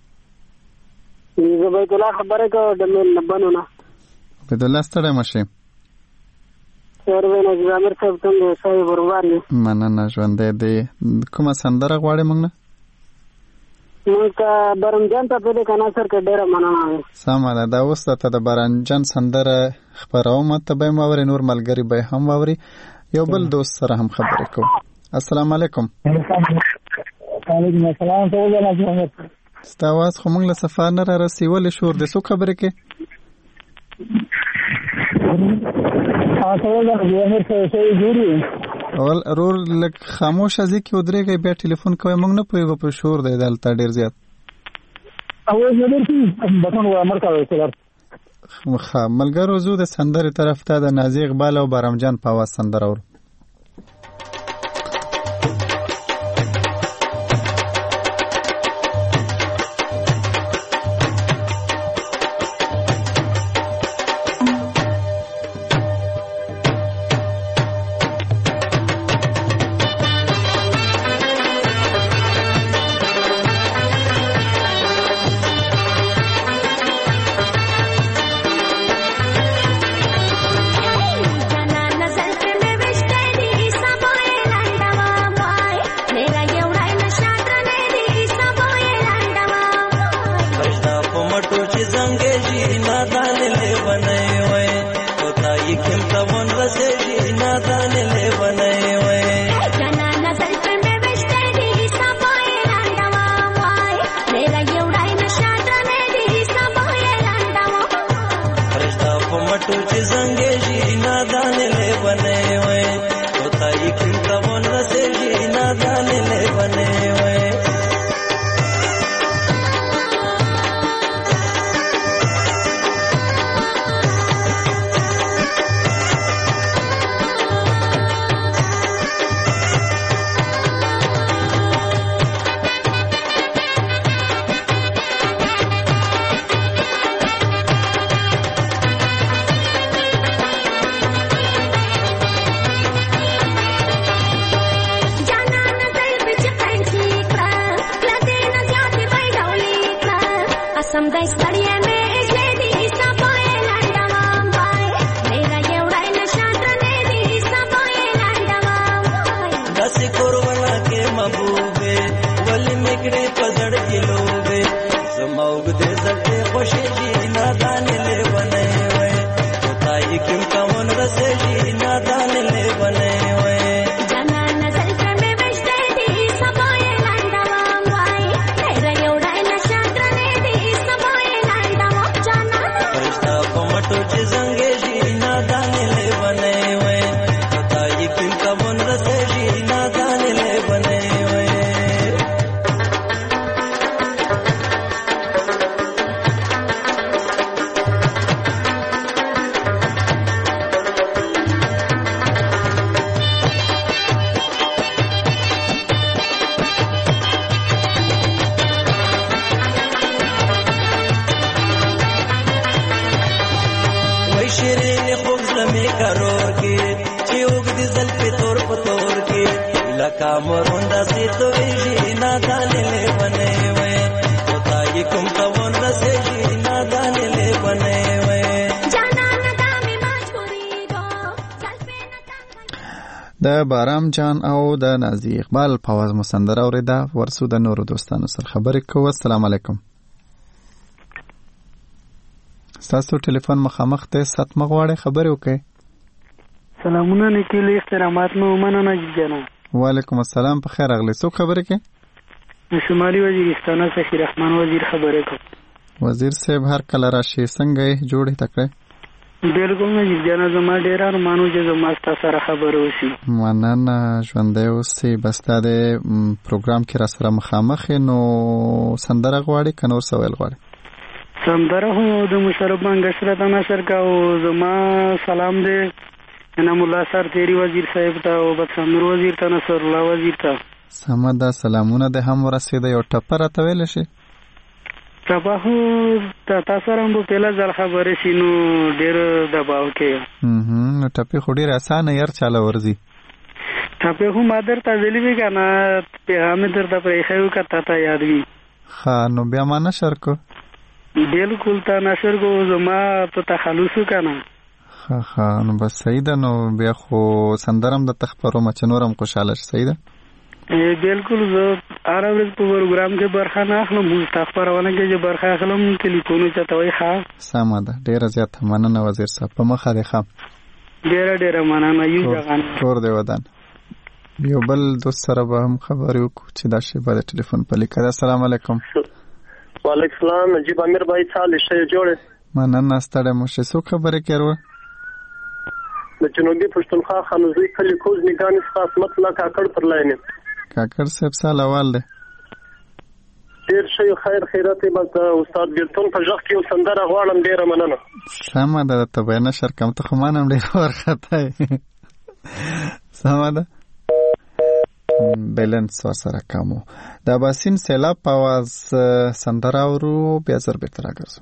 زه بیت الله خبره کوم د لبنو نه. بیت الله ستړی مشي. سروي نه زمير صاحب څنګه سوي ورواله. مننه ژوندې دی. کومه سندره غواړې موږ نه؟ موږ برمجان ته په دې کنه سر کې ډېر مننه. سمه ده دا اوس ته د برمجان سندره خبروم ته به ماوري نور ملګری به هم ماوري یو بل دوست سره هم خبرې کوم. السلام علیکم. وعلیکم السلام. څنګه ستا आवाज خو موږ له سفر نه را رسیول شور د څو خبرې کې اول رول لک خاموش ازي کې ودرېږي بیا ټلیفون کوي موږ نه پوهیږو په شور دی دلته ډېر زیات اواز نه درتي بټن و امر کاوه سره ملګرو زو د سندره طرف ته د نازي اقبال او برمجان په आवाज سندره ور बने شیرین خوږ زلمې کرور کې چې اوږدې زلفې تور په تور کې لکه مرون داسې تویږي نادانې لیونۍ وې خدای یې کوم قوم رسېږي نادانې لیونۍ وې د بارام جان او د نازي اقبال په आवाज مسندره اوریدا ورسو د نورو دوستانو سره خبرې کوو. السلام علیکم. تاسو ټلیفون مخامخ ته ستمه غواړئ خبرې وکړئ. سلامونه نیکیل احترامات نو مننه جنا. وعلیکم السلام. په خیر اغلی. څوک خبرې کوي؟ شمالي وزیرستان سفیر رحمان وزیر خبرې کوي. وزیر صاحب هر کله راشي څنګه یې جوړې تکړه؟ بالکل نه جنا زما ډیر ارمانو چې زما تاسو سره خبرې وشي. مننه ژوندې اوسې. بس دا د پروګرام کې را سره مخامخ نو سندره غواړي که نور څه ویل غواړي؟ سندره هو د مشرف منګشره ته نشر کا او زما سلام دې انعام الله سر تیری وزیر صاحب ته او بخشنور وزیر ته نصر الله وزیر ته. سمه ده. سلامونه د هم ورسېده. یو ټپه راته ویلی شي؟ ټپه خو تاسو سره هم به پهله ځل خبرې شي نو ډېر دباو کې نو ټپې خو ډېر اسانه یار چاله ورځي. ټپې خو ما درته ویلي وي که نه پیغام یې درته پرېښی وي که تا ته یاد وي. ښه نو بیا ما نشر کو. بالکل تا نشر کو زما په تخلص که نه. ښه نو بس صحیح ده. نو بیا خو سندره هم درته خپرومه چې نور هم خوشحاله شي. صحیح ده. بالکل زه هره ورځ په پروګرام کې برخه نه اخلم ستا خپرونه کې چې برخه اخلم ټلیفون چاته وایي ښه سمه ده. ډېره زیاته مننه وزیر صاحب. په مخه دې ښه. ډېره مننه. یو جهان کور دې ودان. یو بل دوست سره به هم خبرې وکړو چې دا شیبه د ټلیفون په لیکه ده. السلام علیکم. وعلیکم السلام. نجیب امیر بھائی څه ښه جوړې؟ مننه ستړی مو شې. څوک خبرې کوي وروه؟ د جنوبي پښتونخوا خانوزي کلي کوز نګانې څخه عصمت الله کاکړ پر لاین یم. کاکړ صاحب سال اول دی. ډېر ښه خیر خیرات یې. بس د استاد بیلتون په غږ کې یو سندره غواړم. ډېره مننه. سمه ده. ته به نه نشر کوم. ته خو ما نه هم ډېر وارخطا یې. سمه ده. بیلنس ورسره کم و. د اباسین سیلاب په اواز سندره اورو بیا زر بېرته راګرځو.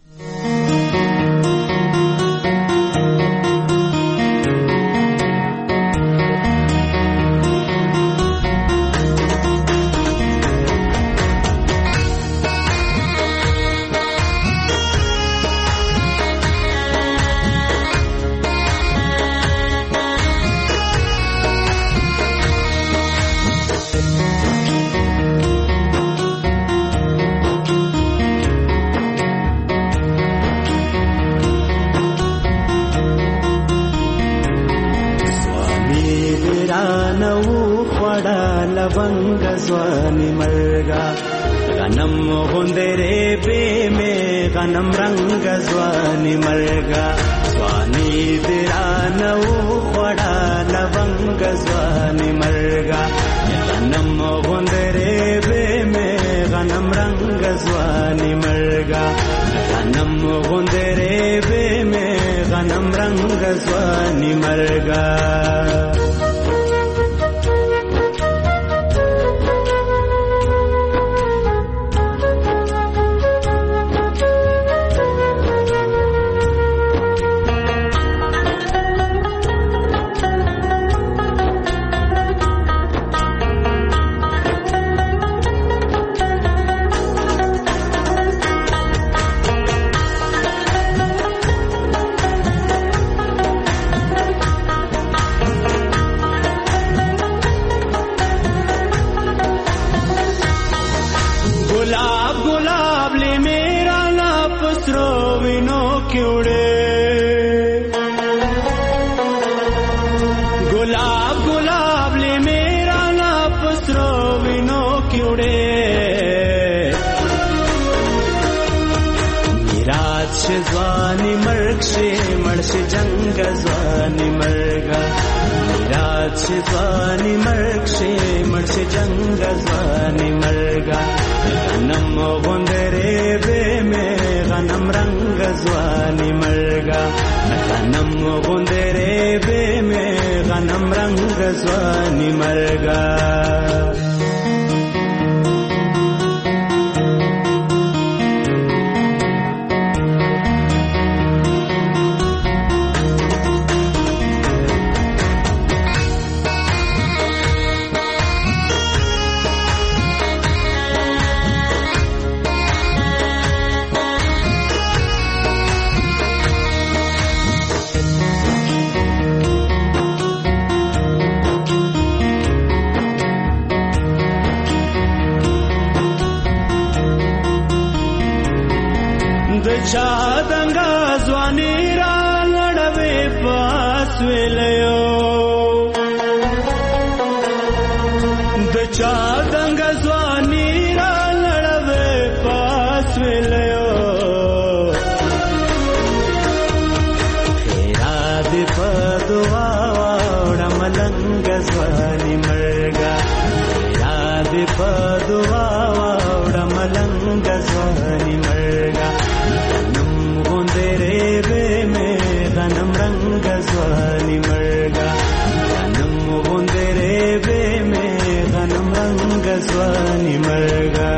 लवंग स्वानी मरगा गनम गुंदरे बे में गनम रंग स्वानी मरगा स्वानी बिरानऊ बड़ा लवंग स्वानी मरगा गनम गुंदरे बे में गनम रंग स्वानी मरगा गनम गुंदरे बे में गनम रंग स्वानी मरगा زوانی مرگ شی مرش جنگ زوانی مرگا میرات زوانی مرگ شی مرش جنگ زوانی مرگا غنم غندره به می غنم رنگ زوانی مرگا غنم غندره به می غنم رنگ زوانی مرگا پاس ویلیو د چا دنګ ځواني را لړوي پاس ویلیو خیرا دې په دعا واوړه ملنګ ځواني مرګا خیرا دې په دعا واوړه ملنګ ځواني مرګا غنم غوندې ریبې مې غنم رنګ ځواني مرګا غنم غوندې ریبې مې غنم رنګ ځواني مرګا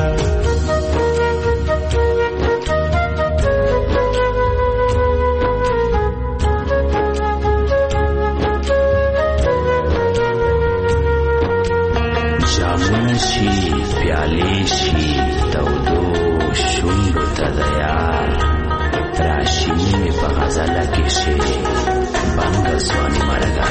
جامونه شي پیالې شي تودو شونډو ته د یار راشي مې په غزله کې شي بنګ ځواني مرګا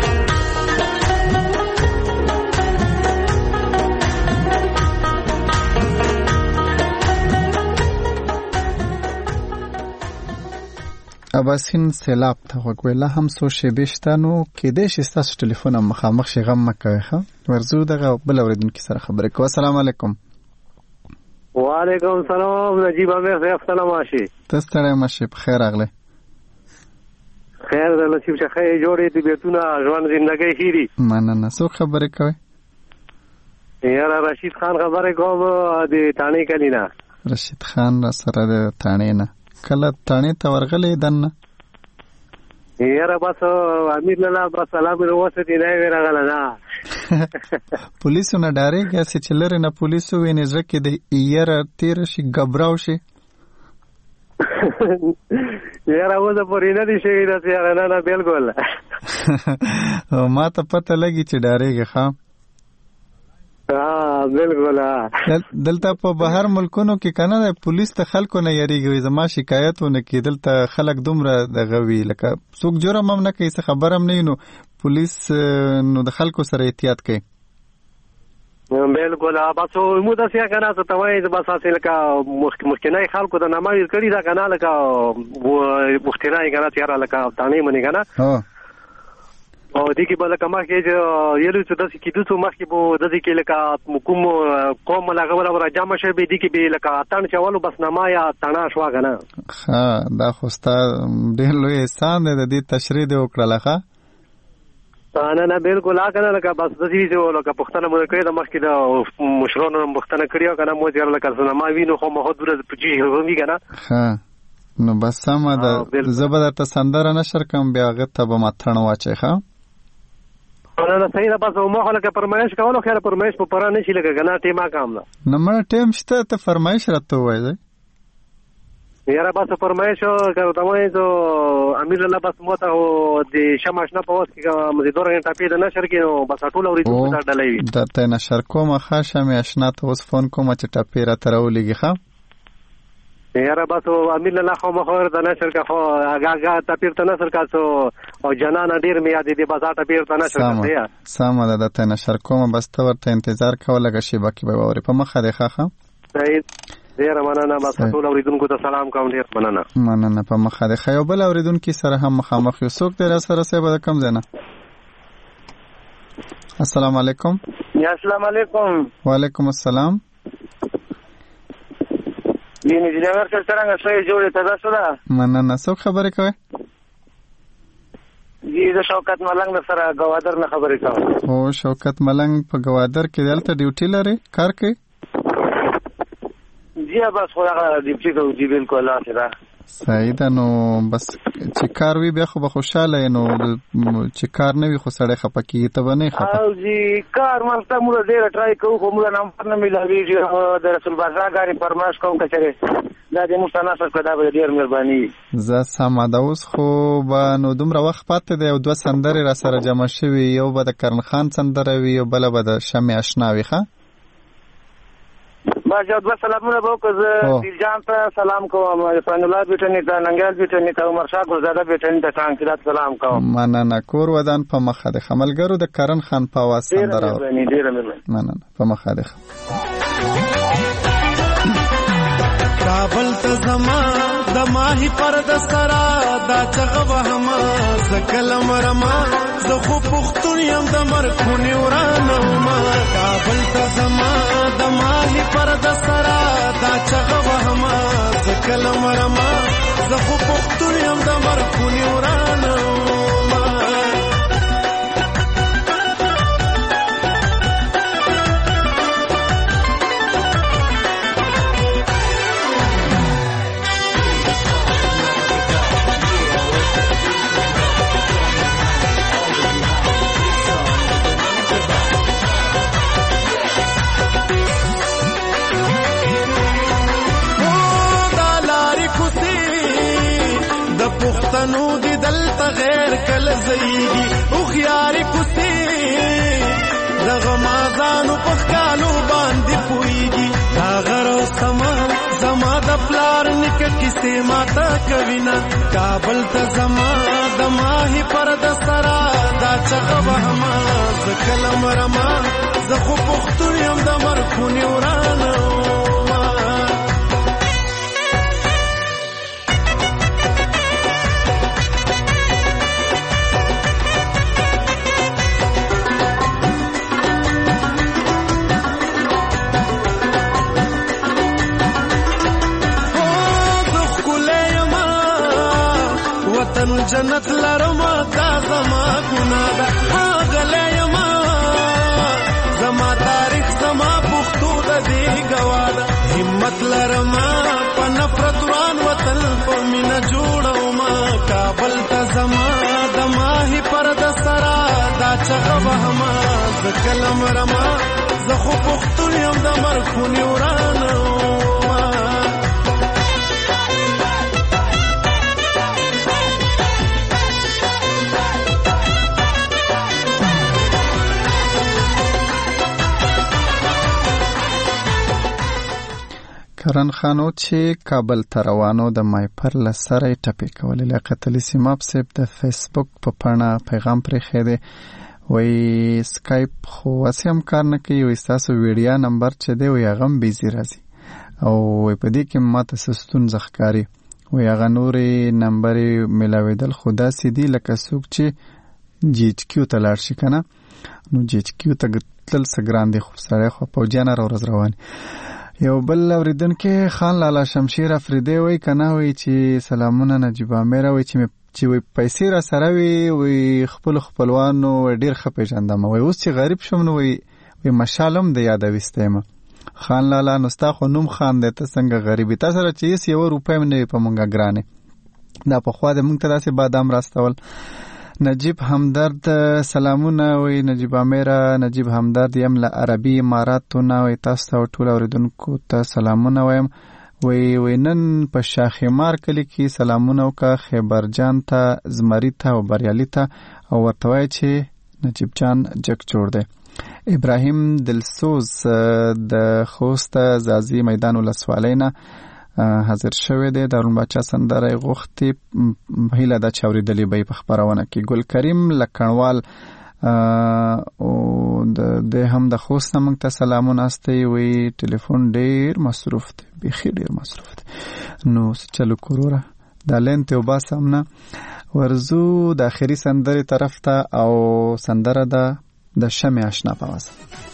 اباسین سیلاب ته وګوله هم سو شیبه شتانو کېدې چې تاسو ټلیفون مخامخ شي غم مکوي ښه ورزو دغه بل اوریدونکو سره خبرې کوو. السلام علیکم. وعلیکم السلام نجیب امیر صاحب سلام عاشي تاسو ته مشه په خیر اغله خیر د نصیب څخه جوړې دي بیتونه ژوند زندګي خيري مننه سو خبرې کوي یاره رشید خان خبرې کوم د تانې کلینا رشید خان را سره د تانې نه کله تانې ته ورغلې دنه یاره بس امیر لاله بس سلام وروسته دی نه ورغله نه پولیسو نه ډارېږي چې چلره نه پولیسو ویني ځکه د یاره تیر شي غبراو شي یاره وځه پرې نه دي شي دا یاره نه بالکل ما ته پته لګي چې ډارېږي ښا بالکل دلته په بهر ملکونو کې کنه د پولیس ته خلکو نه یریږي زما شکایتونه کې دلته خلک دومره دغه وی لکه څوک جرم هم نه کوي څه خبر هم نه نو پولیس نو د خلکو سره احتیاط کوي بالکل بس مو د سیا کنه څه توای بس اصل کا مخکنای خلکو د نماز کړي دا کنه لکه مخکنای کنه تیار لکه تانی منی کنه او دې کې بل کما کې یلو څه د کېدو څو مخ کې بو د دې کې لکه کوم قوم لغه ولا جامه شي به دې کې به لکه اتن چوالو بس نما یا تنا شوا کنه ها دا خوستا ډېر لوی احسان دی د دې تشریح دی وکړه ښه نه بالکل کنه لکه بس د دې چې لکه پښتنه مو کړی د مخ کې د مشرونو پښتنه کړیو کنه مو ځر لکه نما وینو خو مخ دره پچی هومي کنه ها نو بس سم د زبر ته سندره نشر کوم بیا غته به ماتړ واچي ښه نه صحیح ده بس مو خلک فرمایش کولو خیر فرمایش په پرانه شي لګا کنه ټیما کام نه نمبر ټیم شته ته فرمایش راته وایي یاره بس فرمایش کوي وایي ته امیر الله بس مو ته د شماش نه پوس کې مزیدور غنټه پیدا نشر کې نو بس ټول اوري ته ډلې دا ته نشر کوم خاصه مې آشنا ته اوس فون کوم چې ټاپیرا ترولېږي ښه یاره بس امیر الله خو مخور د نشر کا خو هغه تپیر ته نشر کا څو او جنان ډیر مې یاد دي بازار تپیر ته نشر کا سم ده ته نشر کوم بس ته ورته انتظار کوله غشي باقي به ووري په مخه ده ښه صحیح ډیر مننه بس ټول اوریدونکو ته سلام کوم ډیر مننه په مخه ده خو بل اوریدونکو سره هم مخامخ یو څوک در سره سه به کم زنه السلام علیکم السلام علیکم وعلیکم السلام دین انجینر څنګه شوی جوړه تاسو ده مننه څو خبرې کوي د شوکت ملنګ سره گوادر نه خبرې کوم او شوکت ملنګ په گوادر کې دلته ډیوټي لري کار کوي جی بس خو هغه ډیوټي کوي بالکل اخره صحیح ده نو بس چې کار وی بیا خو به خوشاله نو چې کار نه وي خو سړی خپه کیږي ته به نه خپه او جی کار ماسته موږ ډېر ټرای کوو خو موږ نمبر نه ملويږي د رسول بازار غاری فرمایش کوم کچره دا د مستناس په دا به ډېر مهرباني زه سم دا اوس خو به نو دومره وخت پاتې دی او دوه سندرې را سره جمع شوي یو به د کرن خان سندره وي او بله به د شمع اشنا وي ښه ما جو دوه سلامونه به وکړم دیلجان ته سلام کوم فن الله بیٹنی ته ننګل بیٹنی ته عمر شاه ګلزاده بیٹنی ته ټانکیدات سلام کوم مننه کور ودان په مخه د خملګرو د کرن خان په आवाज سندره ډیر مننه په مخه د کابل ته زما د ماهی پر د سرا د چغه وهما زکلم رما زه خو پښتون یم د مرخونی ورانه ما کابل ته زما د ماهی پر د سرا دا چغه وهما زکلم رما زه خو پښتون یم د مرخونی ورانه پښتنو دی دلته غیر کله زیږي او خياري کوسي دغه مازانو په کالو باندې پويږي دا غرو سما زما د پلار نک کیسه ماته کوینا کابل ته زما د ماهي پر د سرا دا چغه وهما زکلم رما زه خو پښتون یم د مرخونی ورانه جنت لرما دا زما ګنا ده هغه یما زما تاریخ زما پښتو د دې گواده همت لرما په نفرت وران وطن په مینا جوړو ما کابل ته زما د ماهی پر د سرا دا چغه وهما زکلم رما زه خو پښتون یم د مرخونی ورانه کرن خانو چې کابل ته روانو د مایپر لسره ټپې کولې لیاقت علي سیماب صاحب د فیسبوک په پاڼه پیغام پرې خېده وای سکایپ خو واسه هم کار نه کوي وای تاسو ویډیو نمبر چې دی وای هغه بیزی راځي او وای په دې کې ماته سستون ځخکاری وای هغه نورې نمبر ملاویدل خدا سي دي لکه څوک چې جی ایچ کیو ته لاړ شي کنه نو جی ایچ کیو ته تل سګران دي خو سره خو پوجانه روز روان یو بل اوریدونکو خان لالا شمشیر افریدی وای کنه وای چې سلامونه نجیب امیر وای چې وای پیسې را سره وی خپلوانو ډیر خپې جندم وای اوس چې غریب شوم نو وای مشالم د یاد وستېم خان لالا نوستا خو نوم خان د ته څنګه غریبی تاسو را چې 1 روپۍ نه په مونږه ګرانه دا په خوا د مونږ ته داسې بادام راستول نجیب همدرد سلامونه وی نجیب امیر نجیب همدرد یم له عربي اماراتونه وی تاسو ټول اوریدونکو ته سلامونه وایم وی نن په شاخمار کلی کې سلامونه وکړه خیبر جان ته زمری ته او بریالي ته او ورته وای چې نجیب جان جک جوړ دی ابراهیم دلسوز د خوست زازی میدان ولسوالینا حاضر شوی دی دارون بچا سندره غوښتي هیله دا چاوریدلې به په خبرونه کې ګل کریم لکڼوال او د هم د خوست موږ ته سلامونه استي وی ټلیفون ډیر مصروف دی بخیر ډیر مصروف دی نو چلو کوروره د لنت او باسمنه ورزو د اخري سندره طرف ته او سندره د شمع آشنا پاوازه